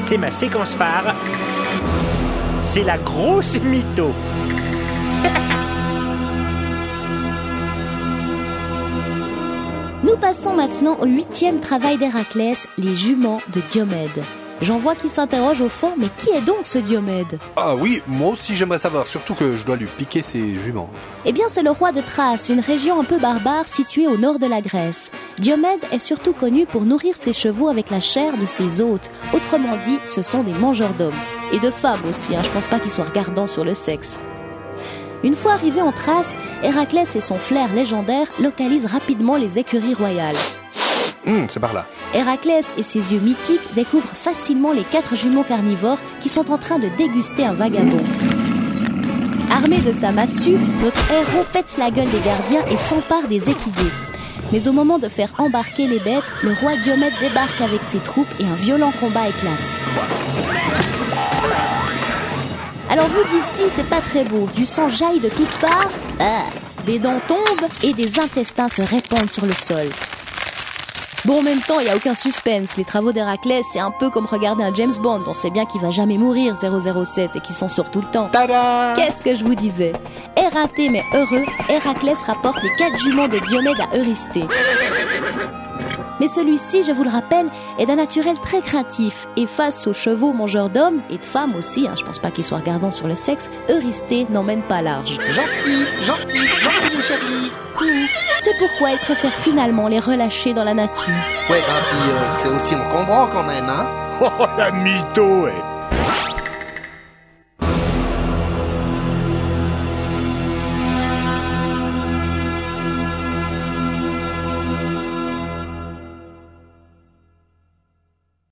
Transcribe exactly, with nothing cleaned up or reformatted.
c'est ma séquence phare. C'est la grosse mytho. Nous passons maintenant au huitième travail d'Héraclès, les juments de Diomède. J'en vois qui s'interroge au fond, mais qui est donc ce Diomède ? Ah oui, moi aussi j'aimerais savoir, surtout que je dois lui piquer ses juments. Eh bien, c'est le roi de Thrace, une région un peu barbare située au nord de la Grèce. Diomède est surtout connu pour nourrir ses chevaux avec la chair de ses hôtes. Autrement dit, ce sont des mangeurs d'hommes. Et de femmes aussi, hein. Je pense pas qu'ils soient regardants sur le sexe. Une fois arrivé en Thrace, Héraclès et son flair légendaire localisent rapidement les écuries royales. Hum, c'est par là. Héraclès et ses yeux mythiques découvrent facilement les quatre jumeaux carnivores qui sont en train de déguster un vagabond. Armé de sa massue, notre héros pète la gueule des gardiens et s'empare des équidés. Mais au moment de faire embarquer les bêtes, le roi Diomède débarque avec ses troupes et un violent combat éclate. Alors vu d'ici, c'est pas très beau. Du sang jaillit de toutes parts, ah, des dents tombent et des intestins se répandent sur le sol. Bon, en même temps, il n'y a aucun suspense. Les travaux d'Héraclès, c'est un peu comme regarder un James Bond. On sait bien qu'il va jamais mourir, zéro zéro sept, et qu'il s'en sort tout le temps. Tada ! Qu'est-ce que je vous disais ? Éreinté mais heureux, Héraclès rapporte les quatre juments de Diomède à Eurysthée. Mais celui-ci, je vous le rappelle, est d'un naturel très craintif. Et face aux chevaux mangeurs d'hommes, et de femmes aussi, hein, je pense pas qu'ils soient regardants sur le sexe, Eurysthée n'emmène pas large. Gentil, gentil, gentil, chérie. Mmh. C'est pourquoi il préfère finalement les relâcher dans la nature. Ouais, bah puis euh, c'est aussi encombrant quand même, hein. Oh, la mytho, ouais.